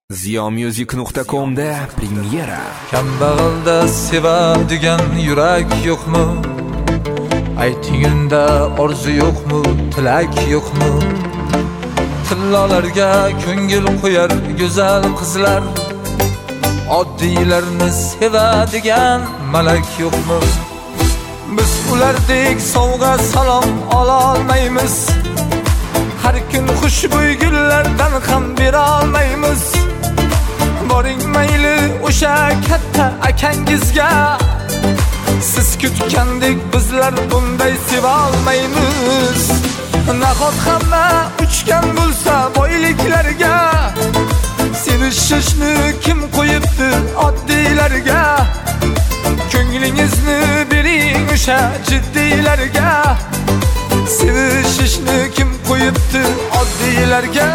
Ziyomusic.com'da premyera. Kambag'alda sevadigan yurak yo'qmi? Aytingunda orzu yo'qmi, tilak yo'qmi? Tillolarga ko'ngil qo'yar go'zal qizlar, oddiylarni sevadigan malak yo'qmi? Biz ulardek sovg'a salom ola olmaymiz, har kun xushbo'y gullardan ham bera olmaymiz. Boring mayli o'sha katta akangizga, siz kutgandek bizlar bunday seva olmaymiz. Nahot hamma uchgan bo'lsa boyliklarga, sevishishni kim qo'yibdi oddiylarga? Ko'nglingizni bering o'sha jiddiylarga, sevishishni kim qo'yibdi oddiylarga?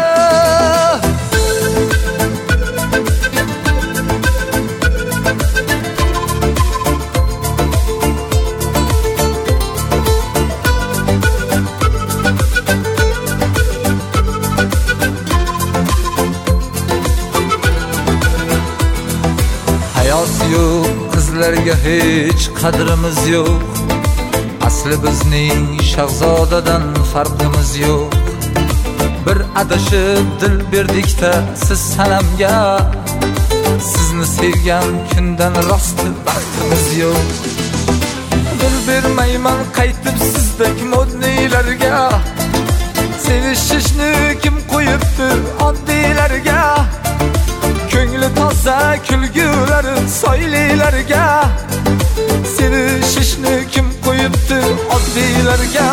Yo'q, qizlarga hech qadrimiz yo'q. Asli bizning shahzodadan farqimiz yo'q. Bir adashib dil berdik-da siz sanamga, sizni sevgan kundan rost vaqtimiz yo'q. Dil bermayman qaytib sizdek modniylarga, sevishishni kim qo'yibdi oddiylarga? Ko'ngli toza kulgulari soylilarga, sevishishni kim qo'yibdi oddiylarga?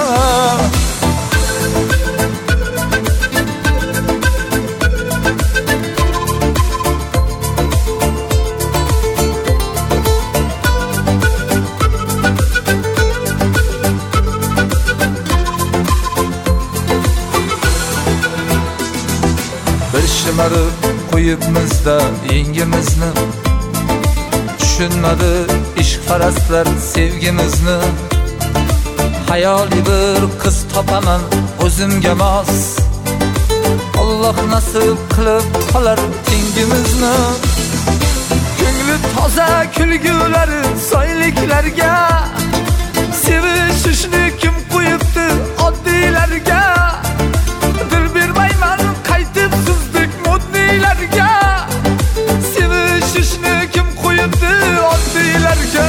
Bir shimarib qo'yibmizda yengimizni, tushunmadi ishqparastlar sevgimizni. Hayoli bir qiz topaman o'zimga mos, Alloh nasib qilib qolar tengimizni. Ko'ngli toza kulgulari soyliklarga, sevishishni kim qo'yibdi oddiylarga? Dil bermayman qaytib sizdek modniylarga, sevishishni kim qo'yibdi oddiylarga?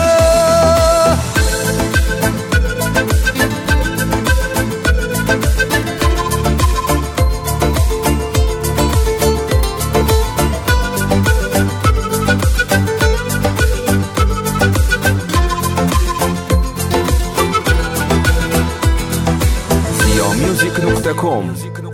Ziyomusic.com